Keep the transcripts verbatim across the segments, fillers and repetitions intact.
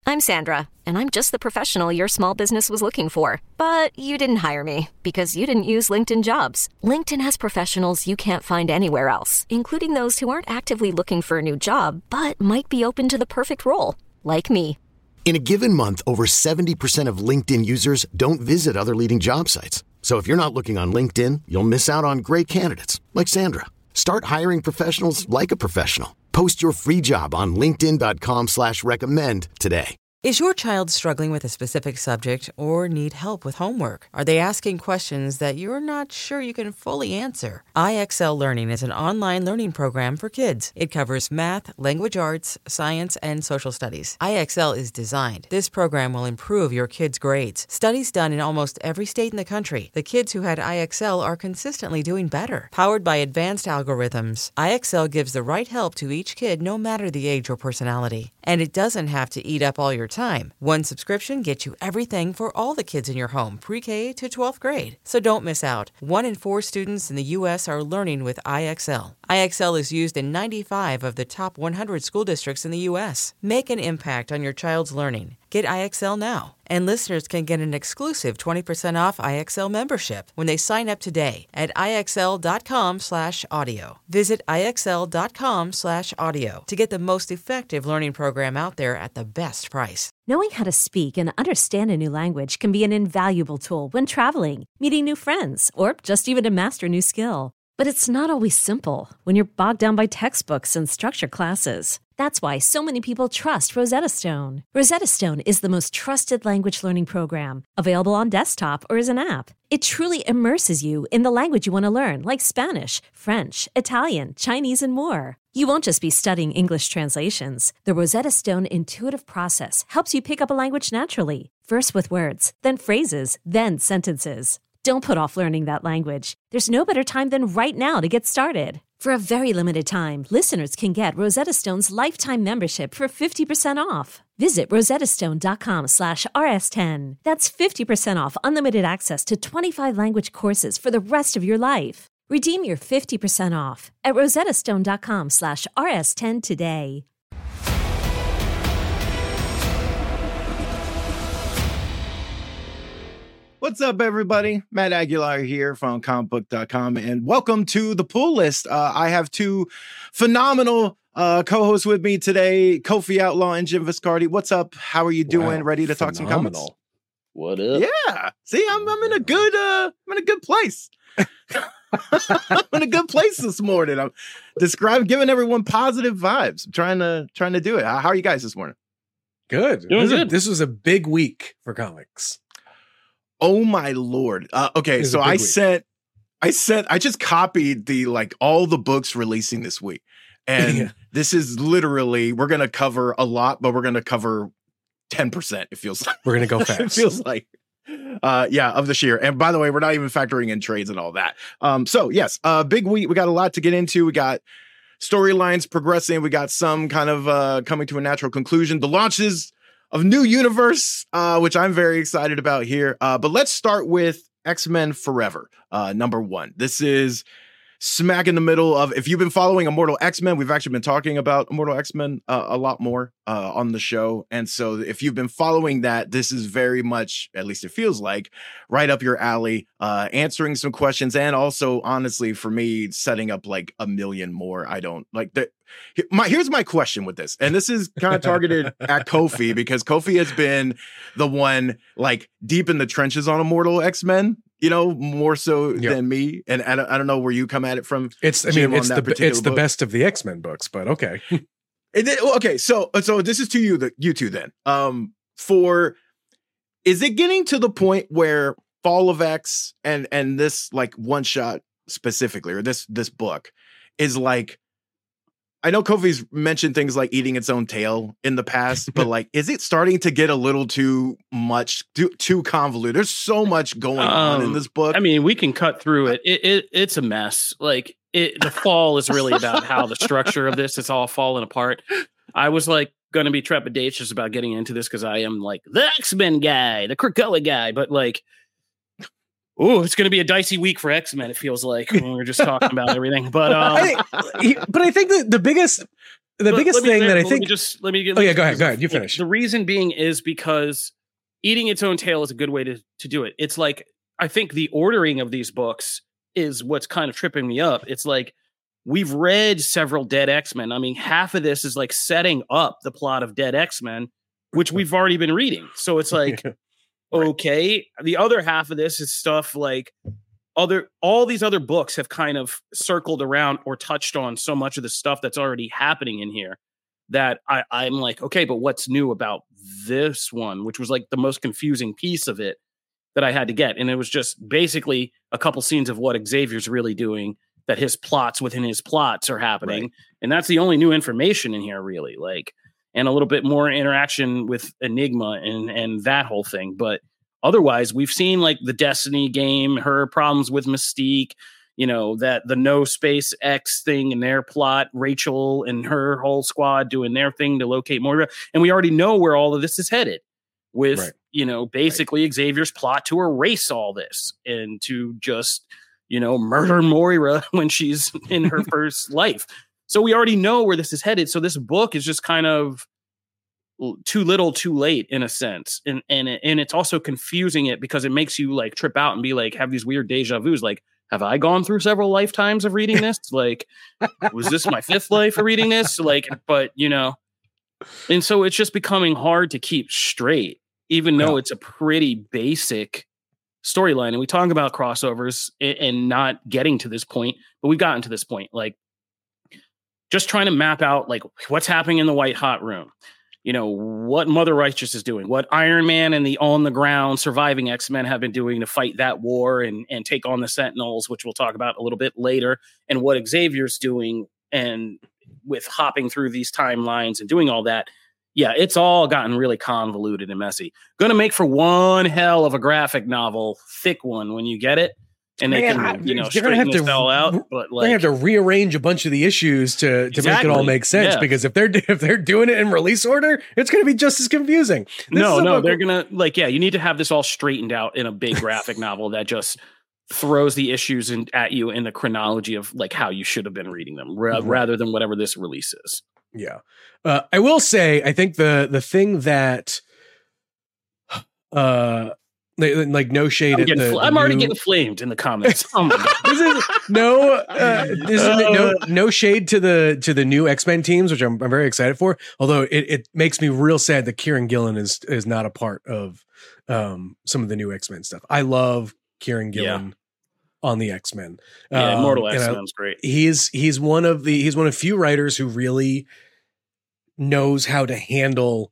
I'm Sandra, and I'm just the professional your small business was looking for. But you didn't hire me because you didn't use LinkedIn Jobs. LinkedIn has professionals you can't find anywhere else, including those who aren't actively looking for a new job, but might be open to the perfect role, like me. In a given month, over seventy percent of LinkedIn users don't visit other leading job sites. So if you're not looking on LinkedIn, you'll miss out on great candidates like Sandra. Start hiring professionals like a professional. Post your free job on linkedin.com slash recommend today. Is your child struggling with a specific subject or need help with homework? Are they asking questions that you're not sure you can fully answer? I X L Learning is an online learning program for kids. It covers math, language arts, science, and social studies. I X L is designed. This program will improve your kids' grades. Studies done in almost every state in the country. The kids who had I X L are consistently doing better. Powered by advanced algorithms, I X L gives the right help to each kid no matter the age or personality. And it doesn't have to eat up all your time. One subscription gets you everything for all the kids in your home, pre-K to twelfth grade. So don't miss out. One in four students in the U S are learning with I X L. I X L is used in ninety-five of the top one hundred school districts in the U S. Make an impact on your child's learning. Get I X L now. And listeners can get an exclusive twenty percent off I X L membership when they sign up today at IXL.com slash audio. Visit IXL.com slash audio to get the most effective learning program out there at the best price. Knowing how to speak and understand a new language can be an invaluable tool when traveling, meeting new friends, or just even to master a new skill. But it's not always simple when you're bogged down by textbooks and structured classes. That's why so many people trust Rosetta Stone. Rosetta Stone is the most trusted language learning program, available on desktop or as an app. It truly immerses you in the language you want to learn, like Spanish, French, Italian, Chinese, and more. You won't just be studying English translations. The Rosetta Stone intuitive process helps you pick up a language naturally, first with words, then phrases, then sentences. Don't put off learning that language. There's no better time than right now to get started. For a very limited time, listeners can get Rosetta Stone's lifetime membership for fifty percent off. Visit rosettastone.com slash rs10. That's fifty percent off unlimited access to twenty-five language courses for the rest of your life. Redeem your fifty percent off at rosettastone.com slash rs10 today. What's up, everybody? Matt Aguilar here from comic book dot com, and welcome to the Pull List. Uh, I have two phenomenal uh, co-hosts with me today, Kofi Outlaw and Jim Viscardi. What's up? How are you doing? Wow, Ready to talk some comics? What up? Yeah. See, I'm I'm in a good uh, I'm in a good place. I'm in a good place this morning. I'm describing, giving everyone positive vibes. I'm trying to trying to do it. How are you guys this morning? Good. Doing this, good. Was, this was a big week for comics. Oh my Lord. Uh, okay, so I week. sent, I sent, I just copied the, like, all the books releasing this week. And yeah. This is literally, we're going to cover a lot, but we're going to cover ten percent, it feels like. We're going to go fast. It feels like. Uh, yeah, of the sheer. And by the way, we're not even factoring in trades and all that. Um, so yes, uh, big week. We got a lot to get into. We got storylines progressing. We got some kind of uh, coming to a natural conclusion. The launches of New Universe, uh, which I'm very excited about here. Uh, but let's start with X-Men Forever, uh, number one. This is smack in the middle of, if you've been following Immortal X-Men, we've actually been talking about Immortal X-Men uh, a lot more uh, on the show. And so if you've been following that, this is very much, at least it feels like, right up your alley, uh, answering some questions. And also, honestly, for me, setting up like a million more. I don't like that. My, here's my question with this, and this is kind of targeted at Kofi, because Kofi has been the one like deep in the trenches on Immortal X-Men, you know, more so yep. than me. And I don't, I don't know where you come at it from. It's, I mean, it's the it's the book. best of the X-Men books, but okay. And then, okay, so so this is to you, the you two then. Um, for is it getting to the point where Fall of X and and this like one shot specifically, or this this book is like, I know Kofi's mentioned things like eating its own tail in the past, but like, is it starting to get a little too much, too, too convoluted? There's so much going um, on in this book. I mean, we can cut through it. It, it it's a mess. Like it, the fall is really about how the structure of this, it's all falling apart. I was like going to be trepidatious about getting into this because I am like the X-Men guy, the Krakoa guy, but like, oh, it's going to be a dicey week for X-Men. It feels like when we were just talking about everything, but um, I think, but I think that the biggest the But biggest let me- thing let- that I let think. me just let me get. Oh, yeah, let me go ahead, just- go ahead, you finish. The reason being is because eating its own tail is a good way to to do it. It's like I think the ordering of these books is what's kind of tripping me up. It's like we've read several Dead X-Men. I mean, half of this is like setting up the plot of Dead X-Men, which we've already been reading. So it's like, okay, the other half of this is stuff like other all these other books have kind of circled around or touched on so much of the stuff that's already happening in here that I, I'm like, okay, but what's new about this one, which was like the most confusing piece of it that I had to get. And it was just basically a couple scenes of what Xavier's really doing, that his plots within his plots are happening. Right. And that's the only new information in here, really, like, and a little bit more interaction with Enigma and, and that whole thing. But otherwise, we've seen like the Destiny game, her problems with Mystique, you know, that the No Space X thing and their plot, Rachel and her whole squad doing their thing to locate Moira. And we already know where all of this is headed with, Right. you know, basically right. Xavier's plot to erase all this and to just, you know, murder Moira when she's in her first life. So we already know where this is headed. So this book is just kind of too little, too late in a sense. And, and, and it's also confusing it because it makes you like trip out and be like, have these weird deja vus. Like, have I gone through several lifetimes of reading this? Like, was this my fifth life of reading this? Like, but you know, and so it's just becoming hard to keep straight, even though yeah. it's a pretty basic storyline. And we talk about crossovers and, and not getting to this point, but we've gotten to this point. Like, just trying to map out like what's happening in the White Hot Room. You know, what Mother Righteous is doing, what Iron Man and the on the ground surviving X-Men have been doing to fight that war and, and take on the Sentinels, which we'll talk about a little bit later, and what Xavier's doing and with hopping through these timelines and doing all that. Yeah, it's all gotten really convoluted and messy. Going to make for one hell of a graphic novel, thick one when you get it. And they Man, can, I, you know, they're gonna have to all out. But like, they have to rearrange a bunch of the issues to, to exactly. make it all make sense. Yeah. Because if they're if they're doing it in release order, it's going to be just as confusing. This no, no, book- they're gonna like, yeah, you need to have this all straightened out in a big graphic novel that just throws the issues in, at you in the chronology of like how you should have been reading them, ra- Mm-hmm. rather than whatever this release is. Yeah, uh, I will say, I think the the thing that, uh. Like no shade. I'm, at the, fl- the I'm already new... getting flamed in the comments. Oh my god! this is no, uh, this is no no shade to the to the new X-Men teams, which I'm, I'm very excited for. Although it, it makes me real sad that Kieran Gillen is is not a part of um, some of the new X-Men stuff. I love Kieran Gillen yeah. on the X-Men. Yeah, um, Immortal X-Men is great. He's he's one of the he's one of few writers who really knows how to handle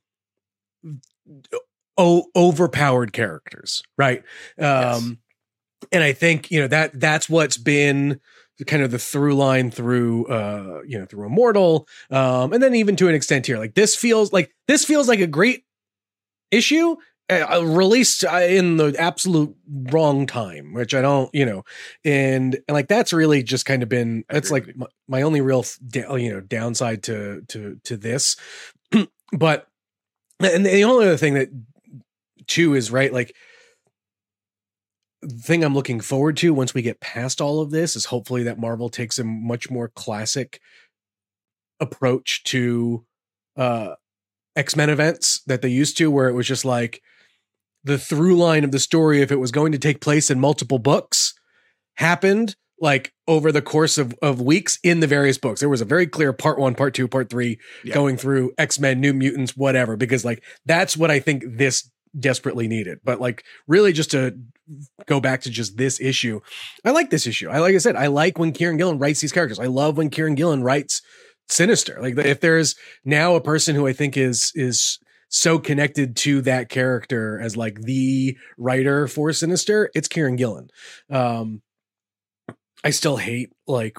Oh, overpowered characters, right? Um, yes. And I think, you know, that that's what's been kind of the through line through, uh, you know, through Immortal, um, and then even to an extent here. Like this feels like this feels like a great issue uh, released in the absolute wrong time, which I don't, you know, and, and like that's really just kind of been that's like my, my only real, you know, downside to to to this, but and the only other thing that. Two is right. Like the thing I'm looking forward to once we get past all of this is hopefully that Marvel takes a much more classic approach to uh, X-Men events that they used to, where it was just like the through line of the story, if it was going to take place in multiple books, happened like over the course of, of weeks in the various books. There was a very clear part one, part two, part three, yeah. going through X-Men, New Mutants, whatever, because like that's what I think this desperately needed. But like really just to go back to just this issue, I like this issue. I like I said, I like when Kieran Gillen writes these characters. I love when Kieran Gillen writes Sinister. Like if there's now a person who I think is is so connected to that character as like the writer for Sinister, it's Kieran Gillen. Um I still hate like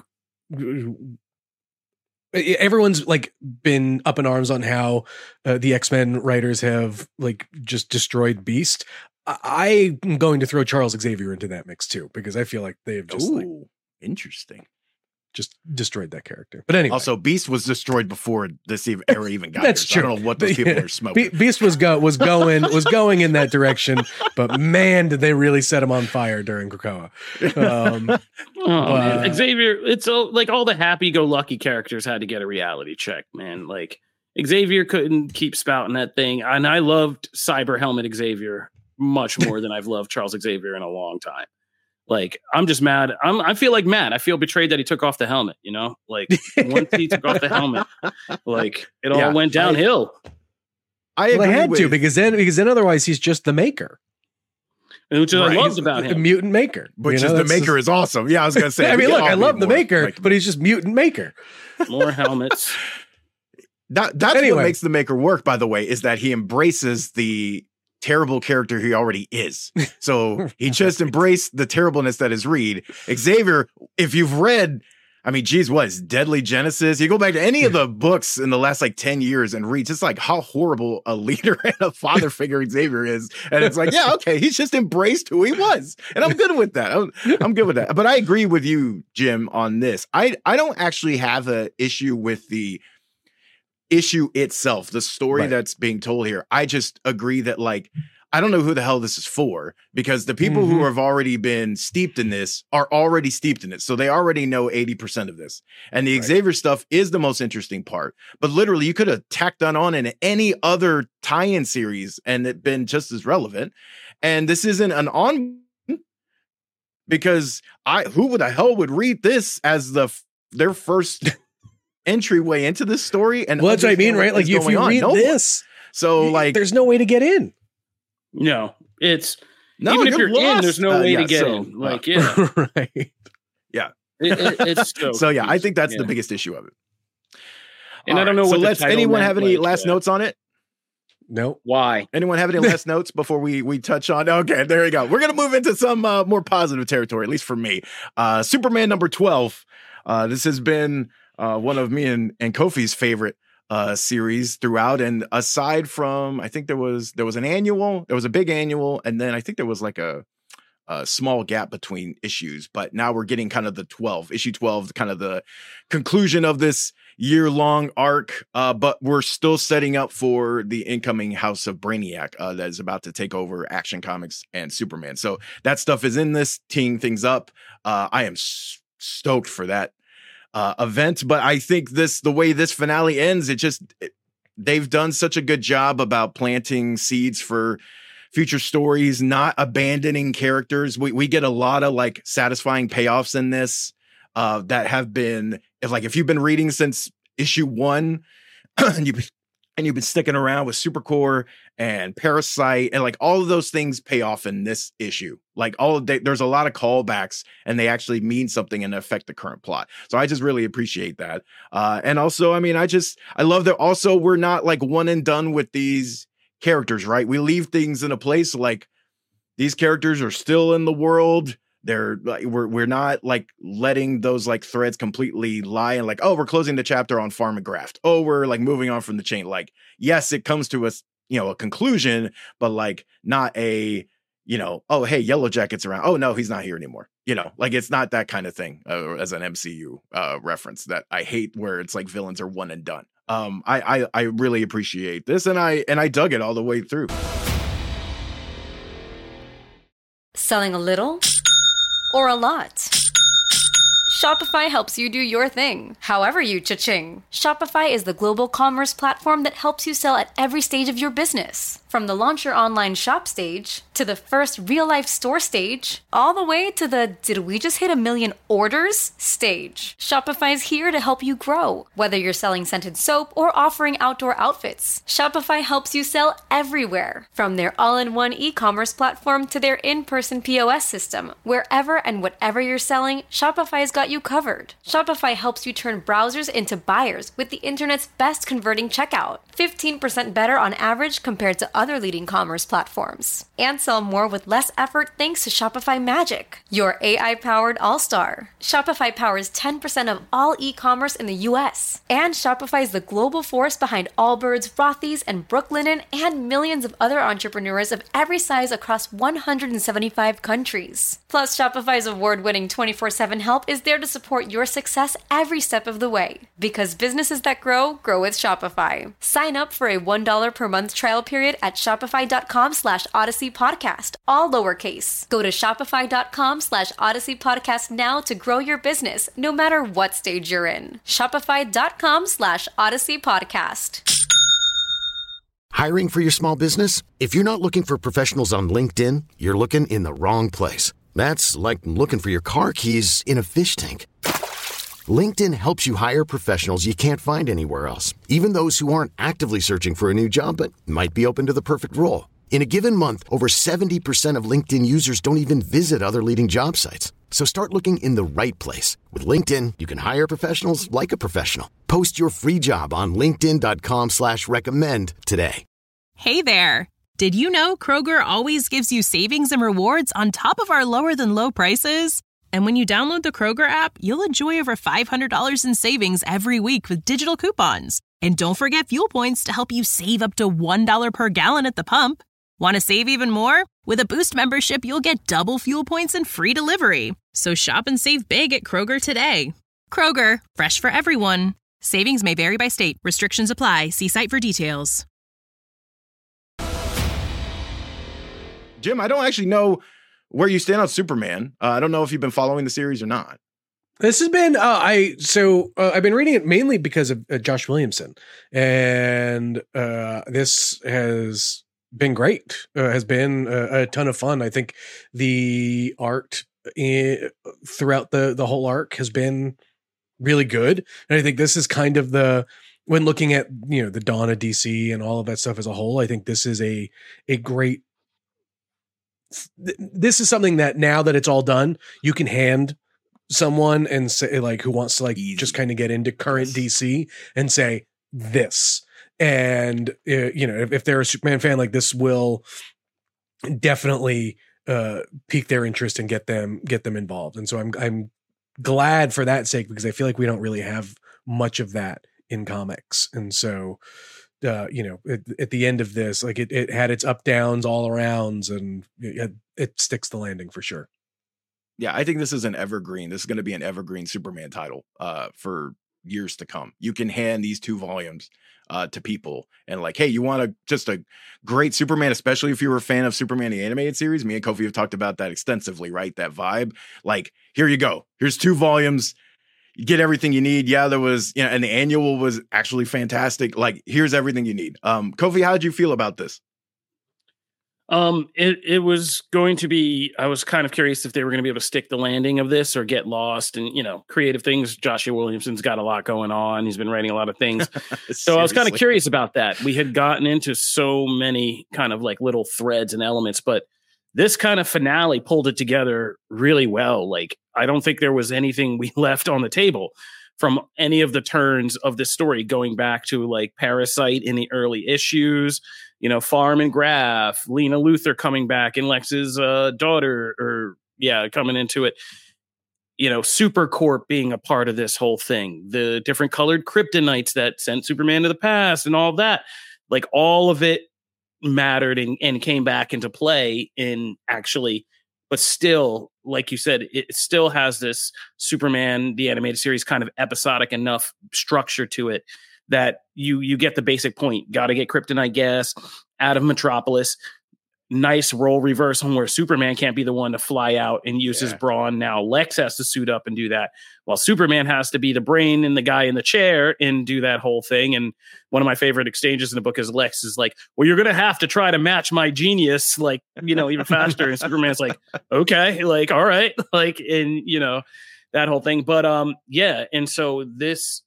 everyone's like been up in arms on how uh, the X-Men writers have like just destroyed Beast. I- I'm going to throw Charles Xavier into that mix too, because I feel like they have just Ooh, like interesting. just destroyed that character. But anyway, Also, Beast was destroyed before this even, era even got That's here. So true. I don't know what those people are smoking. Be- Beast was go was going was going in that direction, but man, did they really set him on fire during Krakoa. Um, Oh, man. uh, Xavier, it's all, like all the happy-go-lucky characters had to get a reality check, man. Like Xavier couldn't keep spouting that thing, and I loved Cyber Helmet Xavier much more than I've loved Charles Xavier in a long time. Like I'm just mad. I'm I feel like mad. I feel betrayed that he took off the helmet. You know, like once he took off the helmet, like it all Yeah, went downhill. I well, agree they had with, to because then because then otherwise he's just the maker, Which Right. I loved He's about the him. mutant maker. Which you know, is the that's maker just- is awesome. Yeah, I was gonna say. I we mean, can look, all I be love the more maker, like but he's just mutant maker. More helmets. that. That's Anyway. what makes the maker work. By the way, is that he embraces the terrible character he already is. So he just embraced the terribleness that is Reed. Xavier, if you've read, I mean, geez, what is Deadly Genesis? You go back to any of the books in the last like ten years and read just like how horrible a leader and a father figure Xavier is. And it's like, yeah, okay, he's just embraced who he was. And I'm good with that. I'm, I'm good with that. But I agree with you, Jim, on this. I, I don't actually have an issue with the issue itself, the story Right. that's being told here. I just agree that like I don't know who the hell this is for, because the people who Mhm. have already been steeped in this are already steeped in it. So they already know eighty percent of this. And the Right. Xavier stuff is the most interesting part. But literally you could have tacked that on in any other tie-in series and it been just as relevant. And this isn't an on because I who the hell would read this as the their first entryway into this story? And Well, that's what I mean, understand right? what Like is if going you on? read No one. this, So like there's no way to get in. No, it's no, even if you're in, lost. there's no Uh, way yeah, to get so, in. uh, Like, yeah, right. it, it, it's so. so yeah, I confusing. think that's Yeah. the biggest issue of it. And I All don't know right, what So the let's. title Anyone meant, have any like, last uh, notes on it? Nope. Why? Anyone have any last notes before we we touch on? Okay, there you go. We're gonna move into some uh, more positive territory, at least for me. Uh, Superman number twelve. Uh, this has been uh, one of me and and Kofi's favorite uh, series throughout. And aside from, I think there was there was an annual, there was a big annual, and then I think there was like a a small gap between issues. But now we're getting kind of the twelve issue twelve, kind of the conclusion of this year long arc. Uh, but we're still setting up for the incoming House of Brainiac uh, that is about to take over Action Comics and Superman. So that stuff is in this, teeing things up. Uh, I am s- stoked for that uh, event. But I think this, the way this finale ends, it just, it, they've done such a good job about planting seeds for future stories, not abandoning characters. We we get a lot of like satisfying payoffs in this uh, that have been, if like if you've been reading since issue one and you've and you've been sticking around with Supercore and Parasite and like all of those things pay off in this issue. Like all of they, there's a lot of callbacks and they actually mean something and affect the current plot. So I just really appreciate that. Uh, and also, I mean, I just I love that. Also, we're not like one and done with these characters, right? We leave things in a place like these characters are still in the world. They're like, we're, we're not like letting those like threads completely lie and like, oh, we're closing the chapter on Farm and Graft. Oh, we're like moving on from the chain. Like, yes, it comes to us, you know, a conclusion, but like not a, you know, oh, hey, Yellow Jacket's around. Oh, no, he's not here anymore. You know, like it's not that kind of thing uh, as an M C U uh, reference that I hate where it's like villains are one and done. Um, I, I I really appreciate this, and I and I dug it all the way through. Selling a little or a lot? Shopify helps you do your thing, however you cha-ching. Shopify is the global commerce platform that helps you sell at every stage of your business. From the launch your online shop stage, to the first real-life store stage, all the way to the did we just hit a million orders stage. Shopify's here to help you grow. Whether you're selling scented soap or offering outdoor outfits, Shopify helps you sell everywhere. From their all-in-one e-commerce platform to their in-person P O S system, wherever and whatever you're selling, Shopify's got you covered. Shopify helps you turn browsers into buyers with the internet's best converting checkout. fifteen percent better on average compared to other leading commerce platforms. And sell more with less effort thanks to Shopify Magic, your A I-powered all-star. Shopify powers ten percent of all e-commerce in the U S. And Shopify is the global force behind Allbirds, Rothy's, and Brooklinen, and millions of other entrepreneurs of every size across one hundred seventy-five countries. Plus, Shopify's award-winning twenty-four seven help is there to to support your success every step of the way. Because businesses that grow, grow with Shopify. Sign up for a one dollar per month trial period at shopify.com slash Odyssey Podcast, all lowercase. Go to shopify.com slash Odyssey Podcast now to grow your business, no matter what stage you're in. Shopify.com slash Odyssey Podcast. Hiring for your small business? If you're not looking for professionals on LinkedIn, you're looking in the wrong place. That's like looking for your car keys in a fish tank. LinkedIn helps you hire professionals you can't find anywhere else, even those who aren't actively searching for a new job but might be open to the perfect role. In a given month, over seventy percent of LinkedIn users don't even visit other leading job sites. So start looking in the right place. With LinkedIn, you can hire professionals like a professional. Post your free job on linkedin.com slash recommend today. Hey there. Did you know Kroger always gives you savings and rewards on top of our lower than low prices? And when you download the Kroger app, you'll enjoy over five hundred dollars in savings every week with digital coupons. And don't forget fuel points to help you save up to one dollar per gallon at the pump. Want to save even more? With a Boost membership, you'll get double fuel points and free delivery. So shop and save big at Kroger today. Kroger, fresh for everyone. Savings may vary by state. Restrictions apply. See site for details. Jim, I don't actually know where you stand on Superman. Uh, I don't know if you've been following the series or not. This has been, uh, I, so uh, I've been reading it mainly because of uh, Josh Williamson. And uh, this has been great, uh, has been a, a ton of fun. I think the art in, throughout the, the whole arc has been really good. And I think this is kind of the, when looking at, you know, the dawn of D C and all of that stuff as a whole, I think this is a, a great, this is something that now that it's all done, you can hand someone and say, like, who wants to like Easy. just kind of get into current yes. D C and say this. And, uh, you know, if, if they're a Superman fan, like this will definitely uh, pique their interest and get them, get them involved. And so I'm, I'm glad for that sake, because I feel like we don't really have much of that in comics. And so, uh, you know, at, at the end of this, like it, it had its up downs all arounds, and it, it sticks the landing for sure. Yeah, I think this is an evergreen. This is going to be an evergreen Superman title uh, for years to come. You can hand these two volumes uh, to people and like, hey, you want a just a great Superman, especially if you were a fan of Superman the animated series. Me and Kofi have talked about that extensively, right? That vibe. Like, here you go. Here's two volumes. You get everything you need. Yeah, there was, you know, and the annual was actually fantastic. Like, here's everything you need. Um, Kofi, how did you feel about this? Um, it, it was going to be, I was kind of curious if they were going to be able to stick the landing of this or get lost and, you know, creative things. Joshua Williamson's got a lot going on. He's been writing a lot of things. So I was kind of curious about that. We had gotten into so many kind of like little threads and elements, but this kind of finale pulled it together really well. Like, I don't think there was anything we left on the table from any of the turns of this story, going back to like Parasite in the early issues, you know, Farm and Graph, Lena Luthor coming back and Lex's uh, daughter, or yeah, coming into it, you know, Supercorp being a part of this whole thing, the different colored kryptonites that sent Superman to the past and all of that, like all of it mattered and, and came back into play in actually, but still, like you said, it still has this Superman, the animated series, kind of episodic enough structure to it that you you get the basic point. Got to get kryptonite gas out of Metropolis. Nice role reversal where Superman can't be the one to fly out and use yeah. his brawn. Now Lex has to suit up and do that, while Superman has to be the brain and the guy in the chair and do that whole thing. And one of my favorite exchanges in the book is Lex is like, well, you're going to have to try to match my genius, like, you know, even faster. And Superman's like, okay, like, all right. Like, and you know, that whole thing. But um, yeah. And so this,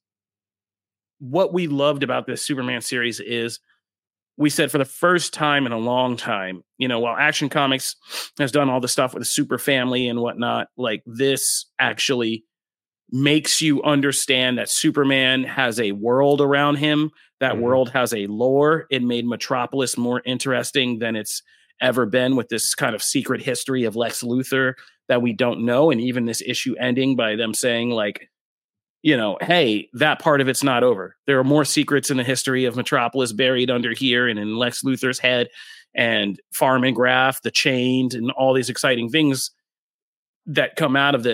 what we loved about this Superman series is, we said for the first time in a long time, you know, while Action Comics has done all the stuff with the super family and whatnot, like this actually makes you understand that Superman has a world around him. That mm-hmm. world has a lore. It made Metropolis more interesting than it's ever been, with this kind of secret history of Lex Luthor that we don't know. And even this issue ending by them saying like, you know, hey, that part of it's not over. There are more secrets in the history of Metropolis buried under here and in Lex Luthor's head, and Farm and Graph, the Chained, and all these exciting things that come out of this.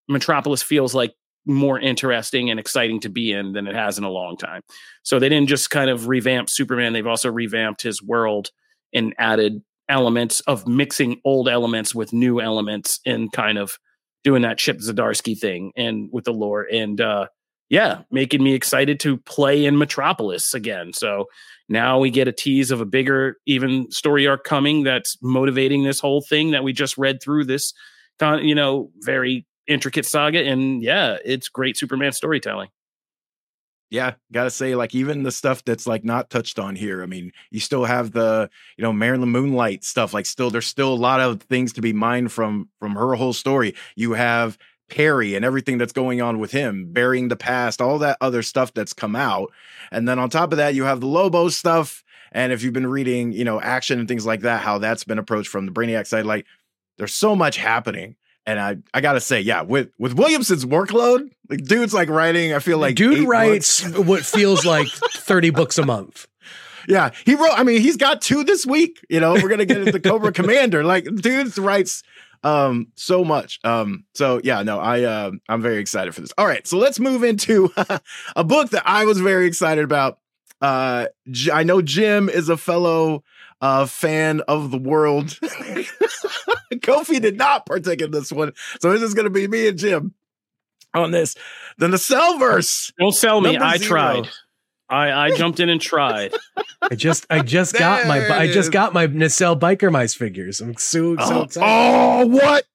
Metropolis feels like more interesting and exciting to be in than it has in a long time. So they didn't just kind of revamp Superman. They've also revamped his world and added elements of mixing old elements with new elements and kind of doing that Chip Zdarsky thing and with the lore. And uh, yeah, making me excited to play in Metropolis again. So now we get a tease of a bigger, even story arc coming that's motivating this whole thing that we just read through this, you know, very intricate saga. And yeah, it's great Superman storytelling. Yeah, gotta say, like, even the stuff that's like not touched on here. I mean, you still have the, you know, Marilyn Moonlight stuff. Like, still, there's still a lot of things to be mined from from her whole story. You have Perry and everything that's going on with him, burying the past, all that other stuff that's come out. And then on top of that, you have the Lobo stuff. And if you've been reading, you know, Action and things like that, how that's been approached from the Brainiac side, like, there's so much happening. And I, I gotta say, yeah, with, with Williamson's workload, like, dude's like writing, I feel like dude writes what feels like thirty books a month. Yeah, he wrote, I mean, he's got two this week. You know, we're gonna get into Cobra Commander. Like, dude writes um so much. Um, so yeah, no, I uh, I'm very excited for this. All right, so let's move into a book that I was very excited about. Uh, I know Jim is a fellow uh fan of the world. Kofi did not partake in this one, so this is going to be me and Jim on this. The Nacelleverse. Don't sell me. I zero. tried. I, I jumped in and tried. I just I just got my I just got my Nacelle Biker Mice figures. I'm so so oh, excited. Oh, what?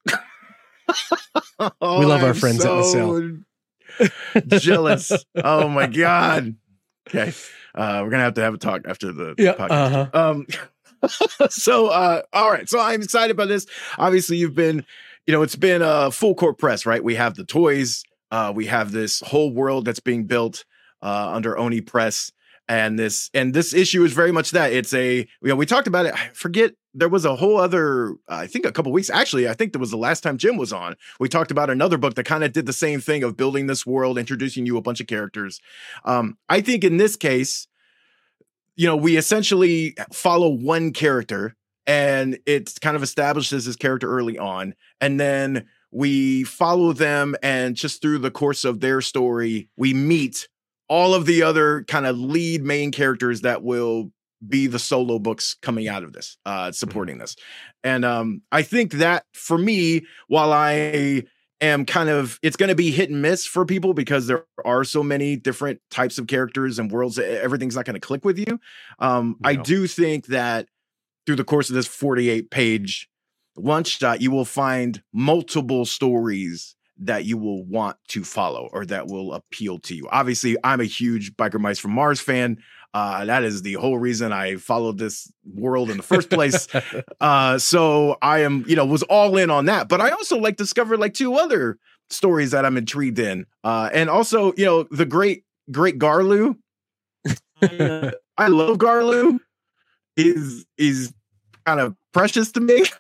oh, we love our I'm friends so at Nacelle. Jealous. Oh my god. Okay, uh, we're gonna have to have a talk after the yeah, podcast. Uh-huh. Um. so, uh, all right. So I'm excited about this. Obviously, you've been, you know, it's been a full court press, right? We have the toys. Uh, we have this whole world that's being built uh, under Oni Press, and this and this issue is very much that. It's a, you know, we talked about it. I forget. There was a whole other, uh, I think, a couple weeks. Actually, I think that was the last time Jim was on. We talked about another book that kind of did the same thing of building this world, introducing you a bunch of characters. Um, I think in this case, you know, we essentially follow one character, and it's kind of establishes this character early on. And then we follow them, and just through the course of their story, we meet all of the other kind of lead main characters that will be the solo books coming out of this, uh, supporting this. And um, I think that for me, while I am kind of, it's going to be hit and miss for people because there are so many different types of characters and worlds. Everything's not going to click with you. Um, no. I do think that through the course of this forty-eight page one shot, you will find multiple stories that you will want to follow or that will appeal to you. Obviously, I'm a huge Biker Mice from Mars fan. Uh, that is the whole reason I followed this world in the first place. uh, so I am, you know, was all in on that. But I also like discovered like two other stories that I'm intrigued in. Uh, and also, you know, the great, great Garlu. uh, I love Garlu. Is is kind of precious to me.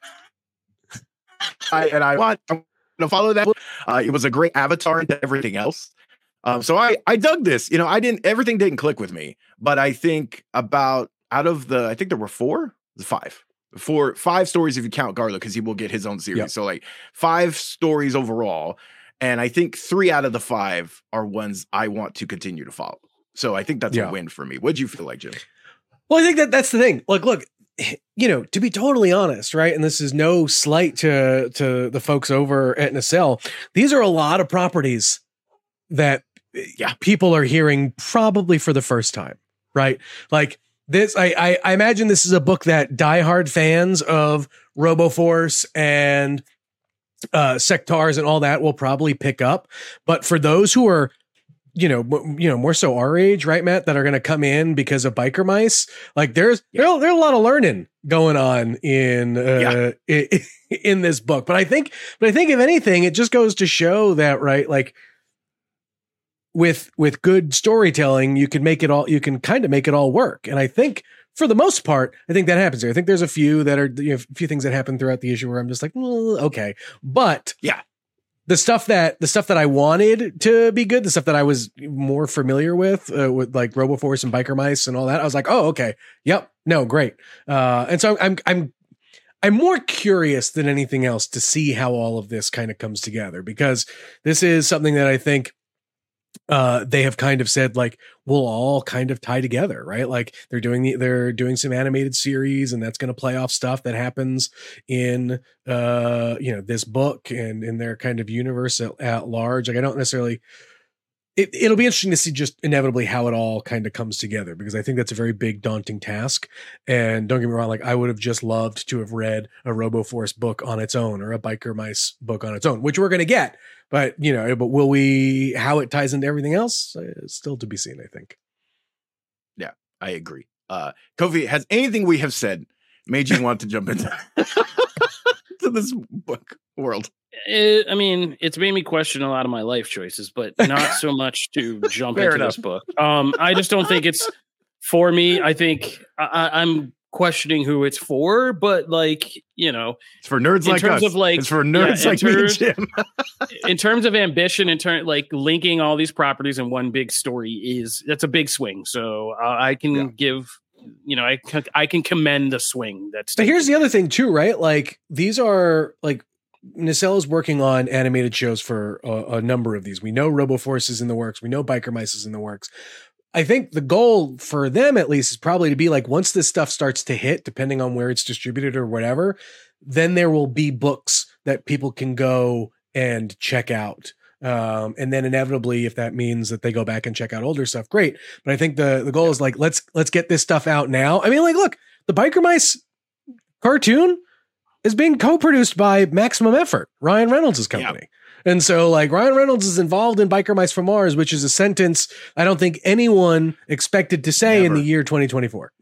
I and I want to follow that. Uh, it was a great avatar into everything else. Um, so I, I dug this, you know, I didn't, everything didn't click with me, but I think about out of the, I think there were four, five, four, five stories if you count Garlo, because he will get his own series. Yep. So like five stories overall. And I think three out of the five are ones I want to continue to follow. So I think that's yeah. a win for me. What'd you feel like, Jim? Well, I think that that's the thing. Like, look, you know, to be totally honest, right? And this is no slight to, to the folks over at Nacelle. These are a lot of properties that yeah, people are hearing probably for the first time, right? Like this, I, I, I imagine this is a book that diehard fans of RoboForce and uh, Sectaurs and all that will probably pick up. But for those who are, you know, m- you know, more so our age, right, Matt, that are going to come in because of Biker Mice, like there's yeah. there, there's a lot of learning going on in uh, yeah. in, in this book. But I think, but I think if anything, it just goes to show that, right, like. With with good storytelling, you can make it all. You can kind of make it all work, and I think for the most part, I think that happens here. I think there's a few that are you know, a few things that happen throughout the issue where I'm just like, well, okay, but yeah, the stuff that the stuff that I wanted to be good, the stuff that I was more familiar with, uh, with like RoboForce and Biker Mice and all that, I was like, oh, okay, yep, no, great, uh, and so I'm I'm I'm more curious than anything else to see how all of this kind of comes together, because this is something that I think uh, they have kind of said, like, we'll all kind of tie together, right? Like they're doing the, they're doing some animated series, and that's going to play off stuff that happens in, uh, you know, this book and in their kind of universe at, at large. Like, I don't necessarily, It, it'll be interesting to see just inevitably how it all kind of comes together, because I think that's a very big, daunting task. And don't get me wrong, like I would have just loved to have read a RoboForce book on its own or a Biker Mice book on its own, which we're going to get. But, you know, but will we, how it ties into everything else, uh, still to be seen, I think. Yeah, I agree. Uh, Kofi, has anything we have said made you want to jump into to this book world? It, I mean, it's made me question a lot of my life choices, but not so much to jump Fair into enough. this book. Um, I just don't think it's for me. I think I, I'm questioning who it's for, but like, you know, it's for nerds in like terms us. of like, it's for nerds yeah, like terms, me and Jim. in terms of ambition, in turn, like linking all these properties in one big story is that's a big swing. So uh, I can Yeah. give. You know, I can, I can commend the swing. That's. But here's the other thing too, right? Like these are like Nacelle is working on animated shows for a, a number of these. We know RoboForce is in the works. We know Biker Mice is in the works. I think the goal for them, at least, is probably to be like, once this stuff starts to hit, depending on where it's distributed or whatever, then there will be books that people can go and check out. Um, and then inevitably, if that means that they go back and check out older stuff, great. But I think the, the goal is like, let's, let's get this stuff out now. I mean, like, look, the Biker Mice cartoon is being co-produced by Maximum Effort, Ryan Reynolds' company. Yeah. And so like Ryan Reynolds is involved in Biker Mice from Mars, which is a sentence I don't think anyone expected to say Never. in the year twenty twenty-four.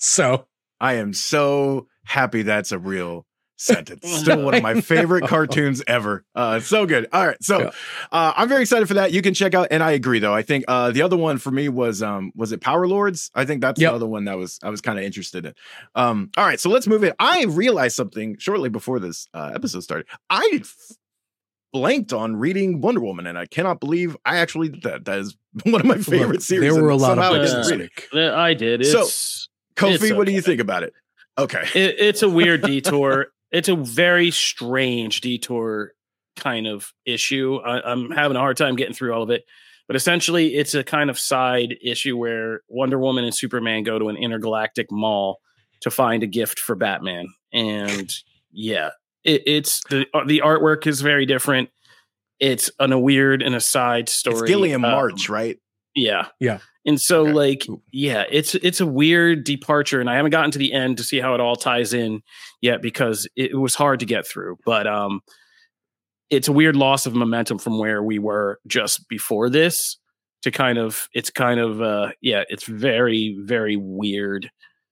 So I am so happy that's a real sentence. Still one of my favorite cartoons ever. Uh, so good. All right. So yeah. uh, I'm very excited for that. You can check out, and I agree though. I think uh, the other one for me was, um, was it Power Lords? I think that's yep. the other one that was, I was kind of interested in. Um, all right. So let's move in. I realized something shortly before this uh, episode started. I f- blanked on reading Wonder Woman, and I cannot believe I actually did that. That is one of my favorite Look, series. There were a lot of I books didn't read it. I did. It's, so Kofi, it's okay. What do you think about it? Okay. It, it's a weird detour. It's a very strange detour kind of issue. I, I'm having a hard time getting through all of it, but essentially it's a kind of side issue where Wonder Woman and Superman go to an intergalactic mall to find a gift for Batman. And yeah, it, it's the, the artwork is very different. It's an, a weird and a side story. It's Gilliam um, March, right? Yeah. Yeah. And so okay. like, Ooh. yeah, it's, it's a weird departure, and I haven't gotten to the end to see how it all ties in yet, because it, it was hard to get through, but, um, it's a weird loss of momentum from where we were just before this to kind of, it's kind of, uh, yeah, it's very, very weird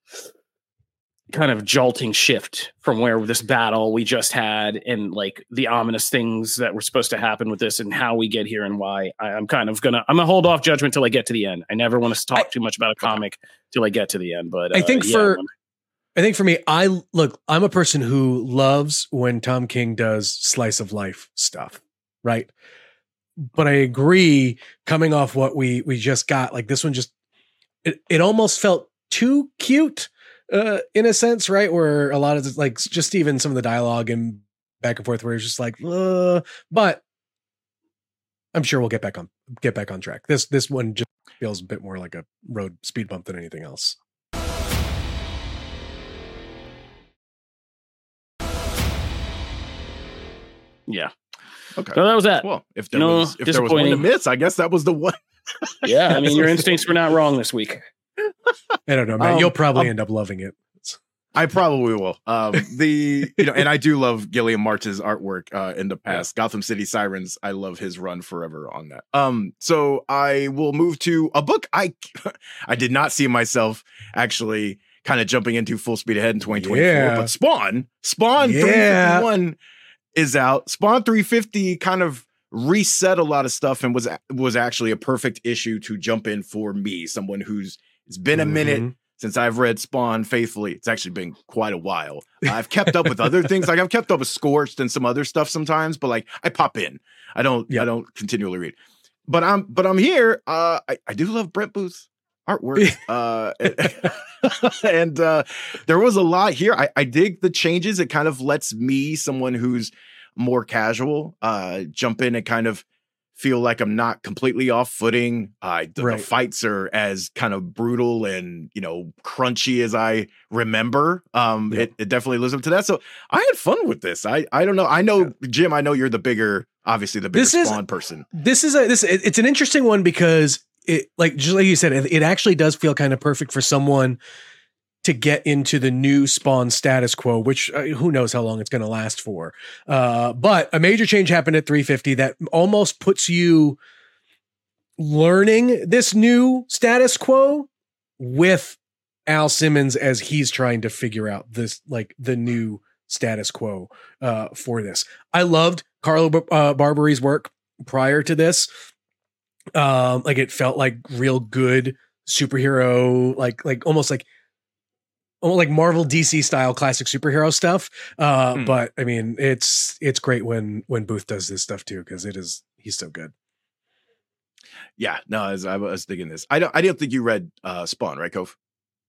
kind of jolting shift from where this battle we just had and like the ominous things that were supposed to happen with this and how we get here and why. I, I'm kind of gonna, I'm gonna hold off judgment till I get to the end. I never want to talk I, too much about a comic till I get to the end, but uh, I think yeah, for, when, I think for me, I look, I'm a person who loves when Tom King does slice of life stuff, right? But I agree, coming off what we, we just got, like this one just, it, it almost felt too cute. Uh, in a sense, right? Where a lot of the, like just even some of the dialogue and back and forth, where it's just like, uh, but I'm sure we'll get back on get back on track. This this one just feels a bit more like a road speed bump than anything else. yeah. Okay. So that was that. Well, if there No, was if there was one to miss, I guess that was the one. Yeah, I mean, your instincts were not wrong this week. I don't know, man. Um, You'll probably um, end up loving it. I probably will. Um, the you know, and I do love Gilliam March's artwork uh, in the past. Yeah. Gotham City Sirens. I love his run forever on that. Um, so I will move to a book I I did not see myself actually kind of jumping into full speed ahead in twenty twenty-four. Yeah. But Spawn, Spawn Yeah. three fifty-one is out. Spawn three fifty kind of reset a lot of stuff and was was actually a perfect issue to jump in for me, someone who's it's been a Mm-hmm. minute since I've read Spawn faithfully. It's actually been quite a while. I've kept up with other things. Like I've kept up with Scorched and some other stuff sometimes, but like I pop in. I don't, yeah. I don't continually read. But I'm, but I'm here. Uh, I, I do love Brent Booth. artwork. uh, and uh, there was a lot here. I, I dig the changes. It kind of lets me, someone who's more casual, uh, jump in and kind of feel like I'm not completely off footing. Uh, the, Right. the fights are as kind of brutal and, you know, crunchy as I remember. Um, Yeah. it, it definitely lives up to that. So I had fun with this. I, I don't know. I know, Jim, I know you're the bigger, obviously the bigger This is- Spawn person. This is a this it- it's an interesting one because it like just like you said, it, it actually does feel kind of perfect for someone to get into the new Spawn status quo, which uh, who knows how long it's going to last for. Uh, but a major change happened at three fifty that almost puts you learning this new status quo with Al Simmons as he's trying to figure out this, like the new status quo uh, for this. I loved Carlo uh, Barberi's work prior to this. Um, like it felt like real good superhero, like like almost like almost like Marvel D C style classic superhero stuff. Uh, Hmm. But I mean, it's it's great when when Booth does this stuff too, because it is he's so good. Yeah, no, I was, I was thinking this. I don't, I didn't think you read uh, Spawn, right, Cove?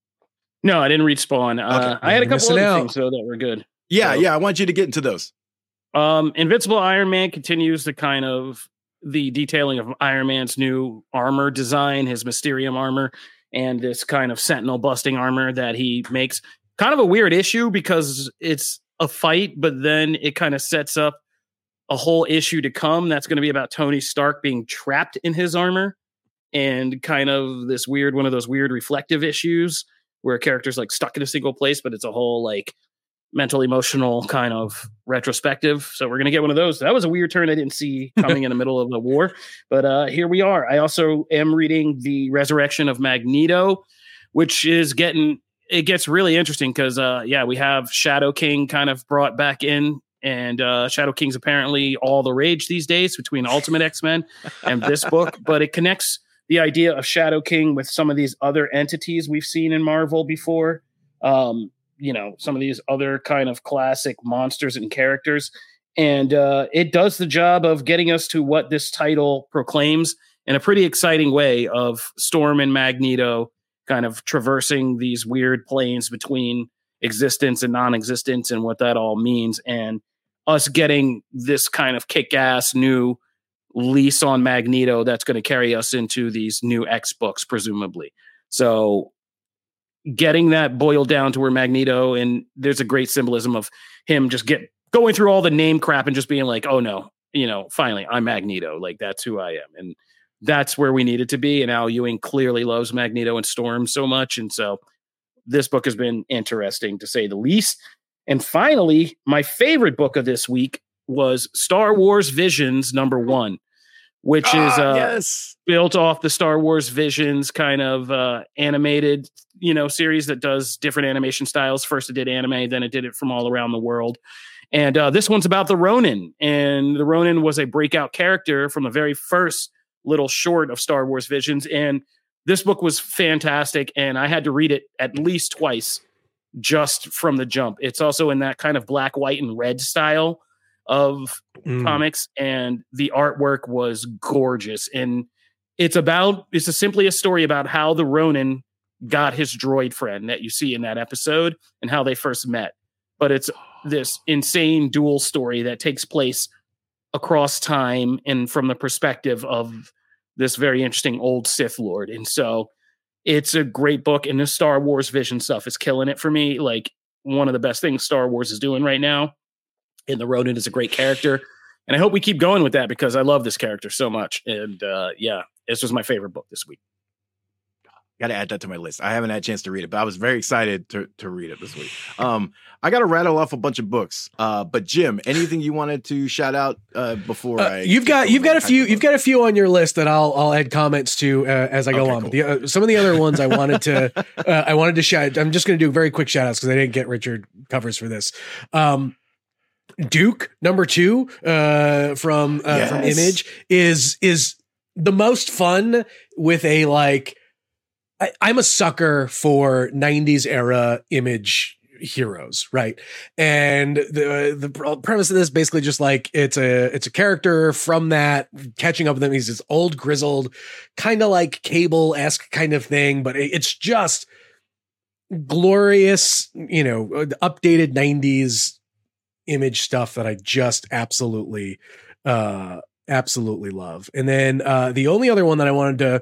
No, I didn't read Spawn. Uh, Okay. I had a You're couple missing other out. things though that were good. Yeah, So- yeah. I want you to get into those. Um, Invincible Iron Man continues the kind of the detailing of Iron Man's new armor design, his Mysterium armor, and this kind of Sentinel busting armor that he makes. Kind of a weird issue because it's a fight, but then it kind of sets up a whole issue to come that's going to be about Tony Stark being trapped in his armor, and kind of this weird one of those weird reflective issues where a character's like stuck in a single place, but it's a whole like mental emotional kind of retrospective. So we're going to get one of those. That was a weird turn I didn't see coming in the middle of the war, but uh here we are. I also am reading The Resurrection of Magneto, which is getting, it gets really interesting because uh yeah, we have Shadow King kind of brought back in, and uh Shadow King's apparently all the rage these days between Ultimate X-Men and this book, but it connects the idea of Shadow King with some of these other entities we've seen in Marvel before. Um you know, some of these other kind of classic monsters and characters. And uh, it does the job of getting us to what this title proclaims in a pretty exciting way of Storm and Magneto kind of traversing these weird planes between existence and non-existence and what that all means. And us getting this kind of kick-ass new lease on Magneto that's going to carry us into these new X books, presumably. So getting that boiled down to where Magneto, and there's a great symbolism of him just get going through all the name crap and just being like, oh no, you know, finally I'm Magneto. Like that's who I am. And that's where we needed to be. And Al Ewing clearly loves Magneto and Storm so much. And so this book has been interesting to say the least. And finally, my favorite book of this week was Star Wars Visions number one, which Ah, is uh, yes. built off the Star Wars Visions kind of uh, animated, you know, series that does different animation styles. First it did anime, then it did it from all around the world. And uh, this one's about the Ronin. And the Ronin was a breakout character from the very first little short of Star Wars Visions. And this book was fantastic. And I had to read it at least twice just from the jump. It's also in that kind of black, white, and red style of Mm. comics, and the artwork was gorgeous. And it's about, it's a, simply a story about how the Ronin got his droid friend that you see in that episode and how they first met. But it's this insane dual story that takes place across time and from the perspective of this very interesting old Sith Lord. And so it's a great book, and the Star Wars Vision stuff is killing it for me. Like one of the best things Star Wars is doing right now. And the Ronin is a great character. And I hope we keep going with that because I love this character so much. And uh, yeah, this was my favorite book this week. Got to add that to my list. I haven't had a chance to read it, but I was very excited to to read it this week. Um, I got to rattle off a bunch of books. Uh, but Jim, anything you wanted to shout out uh, before Uh, I? you've kick got over you've got a the few hyper you've got a few on your list that I'll I'll add comments to uh, as I go Okay, on. cool. But the, uh, some of the other ones I wanted to uh, I wanted to shout. I'm just going to do very quick shout outs because I didn't get Richard covers for this. Um, Duke number two uh, from uh, from Yes. Image is is the most fun with a like. I, I'm a sucker for nineties era Image heroes, right? And the the premise of this basically just like it's a it's a character from that catching up with them. He's this old grizzled, kind of like Cable-esque kind of thing, but it's just glorious, you know, updated nineties image stuff that I just absolutely uh absolutely love. And then uh the only other one that I wanted to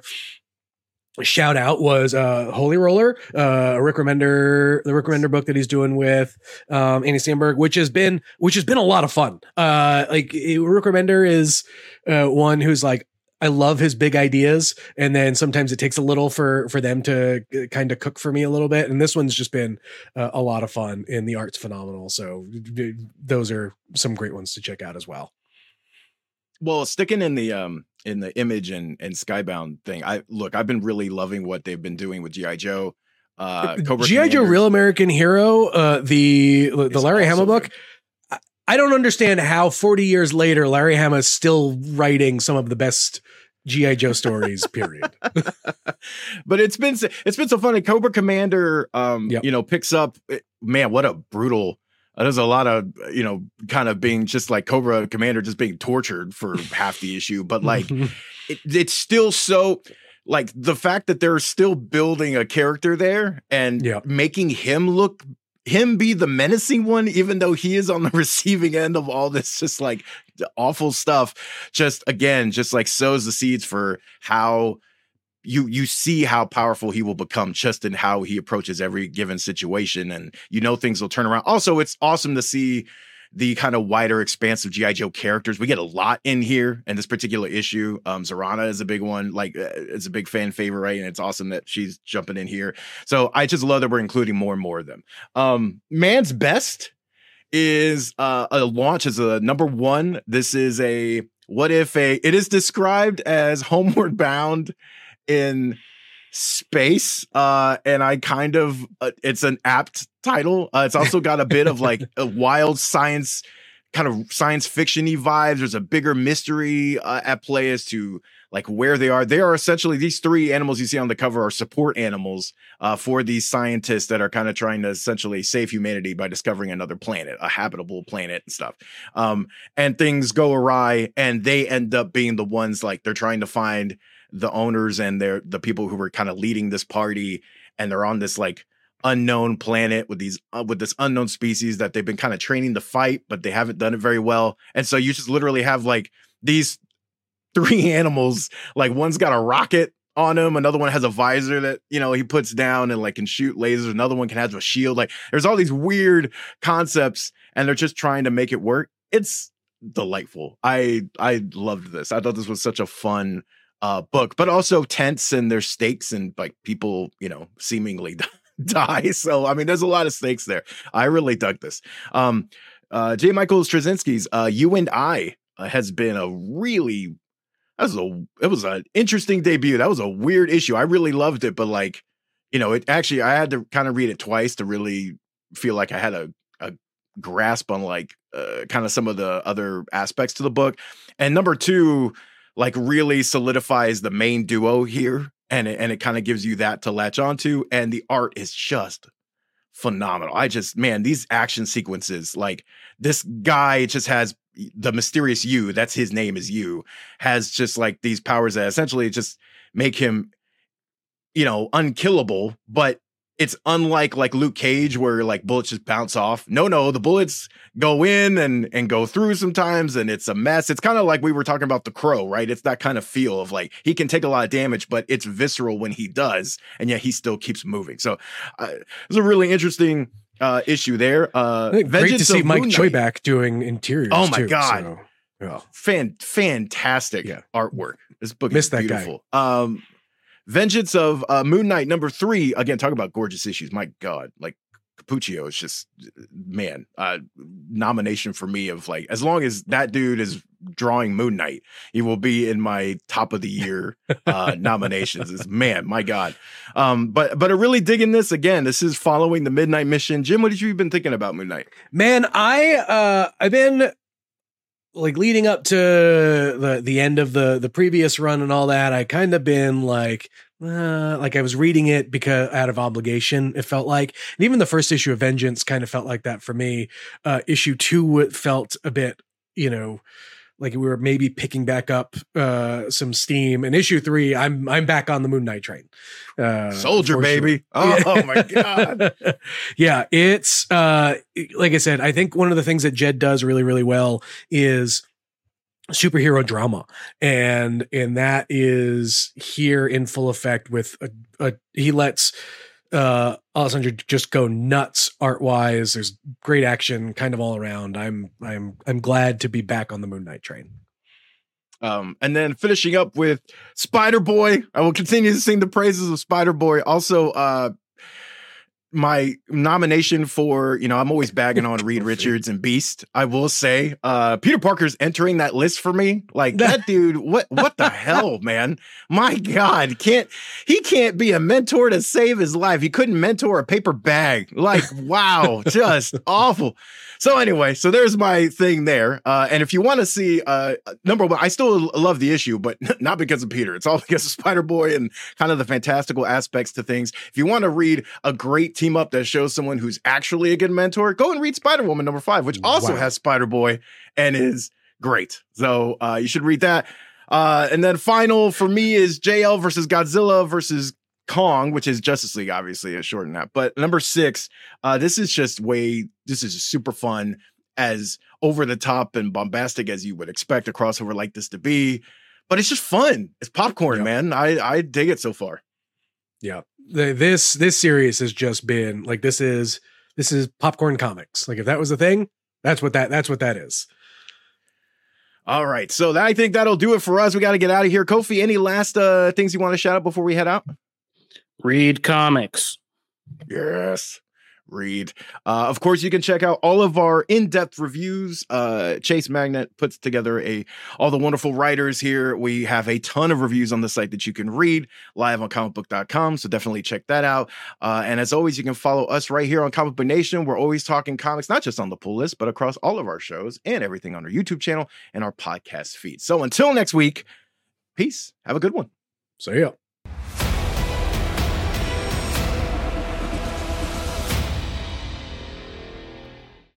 shout out was uh Holy Roller, uh Rick Remender, the Rick Remender book that he's doing with um Andy Samberg, which has been which has been a lot of fun. Uh like Rick Remender is uh one who's like, I love his big ideas, and then sometimes it takes a little for for them to kind of cook for me a little bit, and this one's just been uh, a lot of fun, and the art's phenomenal. So d- those are some great ones to check out as well. Well, sticking in the um in the Image and and Skybound thing, I look, I've been really loving what they've been doing with G I. Joe. Uh, G I. Joe Real American Hero, uh, the the It's Larry also Hama book. good. I don't understand how forty years later Larry Hama is still writing some of the best G I. Joe stories. Period. But it's been it's been so funny. Cobra Commander, um, Yep. you know, picks up. Man, what a brutal. Uh, there's a lot of, you know, kind of being just like Cobra Commander just being tortured for half the issue, but like it, it's still so like the fact that they're still building a character there and Yeah. making him look him be the menacing one, even though he is on the receiving end of all this just like awful stuff. Just again, just like sows the seeds for how you you see how powerful he will become just in how he approaches every given situation, and you know things will turn around. Also, it's awesome to see the kind of wider expanse of G I. Joe characters. We get a lot in here in this particular issue. Um, Zorana is a big one, like uh, it's a big fan favorite, and it's awesome that she's jumping in here. So I just love that we're including more and more of them. Um, Man's Best is uh, a launch as a number one. This is a what if a it is described as Homeward Bound in space, uh and I kind of uh, it's an apt title. Uh, it's also got a bit of like a wild science kind of science fiction-y vibes. There's a bigger mystery uh, at play as to like where they are. They are essentially, these three animals you see on the cover are support animals uh for these scientists that are kind of trying to essentially save humanity by discovering another planet, a habitable planet and stuff. Um and things go awry, and they end up being the ones like they're trying to find the owners and they're the people who were kind of leading this party, and they're on this like unknown planet with these uh, with this unknown species that they've been kind of training to fight, but they haven't done it very well. And so you just literally have like these three animals, like one's got a rocket on him, another one has a visor that, you know, he puts down and like can shoot lasers, another one can have a shield. Like there's all these weird concepts, and they're just trying to make it work. It's delightful. I I loved this. I thought this was such a fun uh book, but also tense, and there's stakes, and like people, you know, seemingly die. So I mean, there's a lot of stakes there. I really dug this. Um uh J. Michael Straczynski's uh You and I uh, has been a really that was a it was an interesting debut. That was a weird issue. I really loved it, but like, you know, it actually I had to kind of read it twice to really feel like I had a a grasp on like uh, kind of some of the other aspects to the book. And number two, like really solidifies the main duo here, and it, and it kind of gives you that to latch onto, and the art is just phenomenal. I just, man, these action sequences, like this guy just has the mysterious You, that's his name is You, has just like these powers that essentially just make him, you know, unkillable, but it's unlike like Luke Cage where like bullets just bounce off. No, no, the bullets go in and and go through sometimes, and it's a mess. It's kind of like we were talking about The Crow, right? It's that kind of feel of like he can take a lot of damage, but it's visceral when he does, and yet he still keeps moving. So uh, it's a really interesting uh, issue there. Uh, I think great to Vengeance see of Mike Moon Choi Knight. back doing interiors. Oh my too, God. so, yeah. Fan fantastic Yeah. artwork. This book Miss is that guy. beautiful. Um, Vengeance of uh, Moon Knight number three. Again, talk about gorgeous issues. My God, like Cappuccio is just, man, uh, nomination for me of like, as long as that dude is drawing Moon Knight, he will be in my top of the year uh, nominations. It's, man, my God. Um, but but I really digging this again. This is following the Midnight Mission. Jim, what did you been thinking about Moon Knight? Man, I uh I've been like leading up to the the end of the the previous run and all that. I kind of been like uh, like I was reading it because out of obligation, it felt like, and even the first issue of Vengeance kind of felt like that for me. Uh, issue two felt a bit, you know, like we were maybe picking back up uh, some steam. And issue three, I'm I'm back on the Moon Knight train. Uh, Soldier, baby. Oh, oh my God. Yeah, it's uh, like I said, I think one of the things that Jed does really, really well is superhero drama, and and that is here in full effect with a, a he lets uh Alessandro just go nuts art wise. There's great action kind of all around. I'm I'm I'm glad to be back on the Moon Knight train. Um, and then finishing up with Spider-Boy. I will continue to sing the praises of Spider-Boy. Also, uh my nomination for, you know, I'm always bagging on Reed Richards and Beast. I will say, uh, Peter Parker's entering that list for me. Like that dude, what, what the hell, man? My God, can't, he can't be a mentor to save his life. He couldn't mentor a paper bag. Like, wow, just awful. So anyway, so there's my thing there. Uh, and if you want to see, uh, number one, I still love the issue, but not because of Peter. It's all because of Spider-Boy and kind of the fantastical aspects to things. If you want to read a great team up that shows someone who's actually a good mentor, go and read Spider-Woman number five, which also wow. has Spider-Boy and is great. So uh, you should read that. Uh, and then final for me is J L versus Godzilla versus Kong, which is Justice League, obviously a short nap. But number six, uh, this is just way, this is super fun, as over the top and bombastic as you would expect a crossover like this to be. But it's just fun. It's popcorn, yeah. man. I, I dig it so far. Yeah. The, this this series has just been like, this is this is popcorn comics. Like if that was a thing, that's what that that's what that is. All right. So that, I think that'll do it for us. We got to get out of here. Kofi, any last uh, things you want to shout out before we head out? Read comics. Yes. Read. Uh, of course, you can check out all of our in-depth reviews. Uh, Chase Magnet puts together a all the wonderful writers here. We have a ton of reviews on the site that you can read live on comic book dot com. So definitely check that out. Uh, and as always, you can follow us right here on Comic Book Nation. We're always talking comics, not just on the Pull List, but across all of our shows and everything on our YouTube channel and our podcast feed. So until next week, peace. Have a good one. See ya.